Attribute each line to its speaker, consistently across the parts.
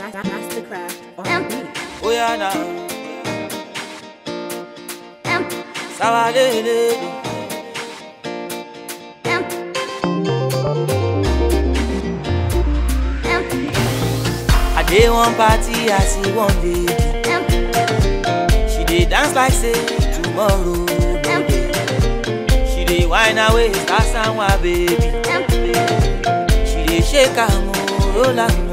Speaker 1: Mastercraft on beat.
Speaker 2: Oh yeah now. Sawadele. I dey one party, I see one lady. She dey dance like say tomorrow no dey. She dey whine her waist, that's my baby. She dey shake her mo, roll her mo.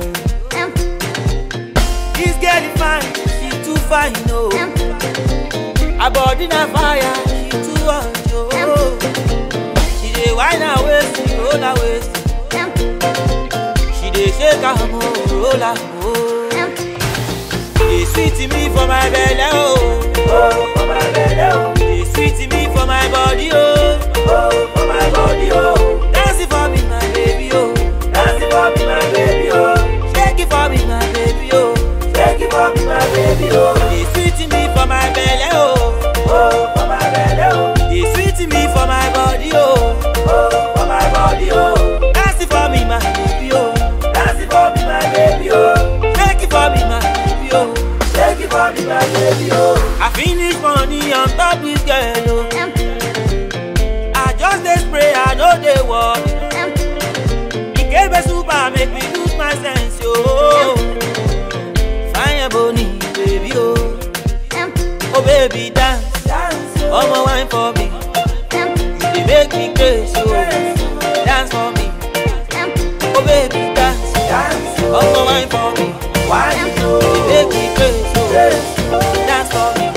Speaker 2: This girl is fine, she too fine, no. Her body na fire, she too hot, oh. She dey whine her waist, roll her waist. She dey shake her mo, roll her mo. Dey sweet me for my belly, oh. Oh, for my belly, oh. Dey sweet me for my body, oh. Oh, for my body, oh. Dance it for me, my baby, oh. Dance it for me, my baby, oh. Shake it for me, my baby, oh. Shake it for me, my baby, oh. Dey sweet me for my belly, oh. Oh, for my belly, oh. Dey sweet me for my body, oh. Oh, for my body, oh. Dance it for me, my baby, oh. Dance it for me, my baby, oh. Shake it for me, my baby, oh. Shake it for me, my baby, oh. I finish money on top this girl, oh. I just dey spray, I know they work. Ikebe super make me lose my sense, oh. Fine boni, baby, oh. Oh baby, dance, one more wine for me. You dey make me crazy, oh. Dance for me. Oh baby, dance, one more wine for me. You dey make me crazy, oh. Dance for me.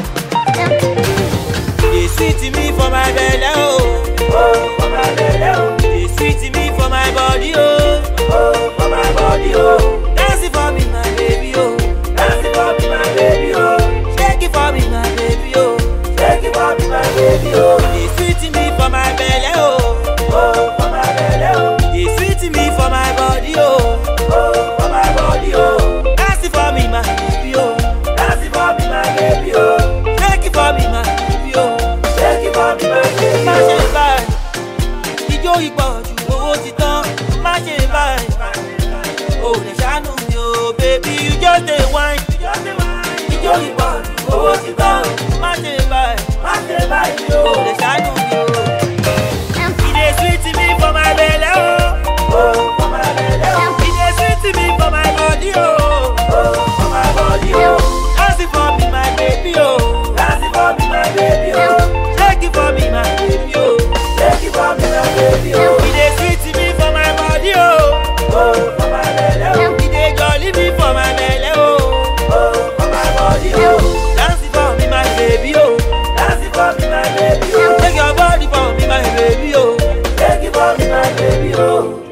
Speaker 2: Dey sweet me for my belly, oh. Oh, for my belly, oh. Dey sweet me for my body, oh. Oh, for my body, oh. Dance it for me, my baby, oh. Dance it for me, my baby, oh. Shake it for me, my baby, oh. Shake it for me, my baby, oh. Dey sweet me for my belly, oh. Oh, for my belly, oh. Dey sweet me for my body, oh. Oh, for my body, oh. Dance it for me, my baby, oh. Dance it for me, my baby, oh. Shake it for me, my baby, oh. Shake it for me, my baby, oh. Má ṣe báyìí, ijó ìpọ̀jù owó ti tán. Má ṣe báyìí, oh lè ṣàánú mi, oh baby, you just dey whine. Ijó ìpọ̀jù owó ti tán. Má ṣe báyìí, oh lè ṣàánú mi, oh. E dey sweet me for my belly, oh. Oh, for my belly, oh. E dey sweet me for my body, oh. Oh, for my body, oh. Dance it for me, my baby, oh. Dance it for me, my baby, oh. Shake it for me, my baby, oh. Shake it for me, my baby, oh. E dey sweet me for my body, oh. Oh, for my belly, oh. E dey jolly me for my belly, oh. Oh, for my body, oh. Dance it for me, my baby, oh. Dance it for me, my baby, oh. Take your body for me, my baby, oh. Take it for me, my baby, oh.